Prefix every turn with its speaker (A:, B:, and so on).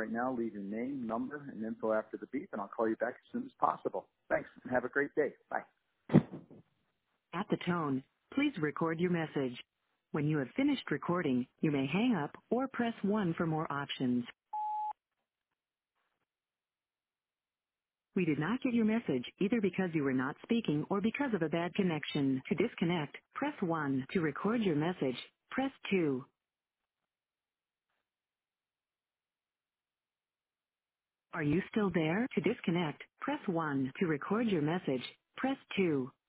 A: right now. Leave your name, number, and info after the beep, and I'll call you back as soon as possible. Thanks, and have a great day. Bye.
B: At the tone, please record your message. When you have finished recording, you may hang up or press 1 for more options. We did not get your message either because you were not speaking or because of a bad connection. To disconnect, press 1. To record your message, press 2. Are you still there? To disconnect, press 1. To record your message, press 2.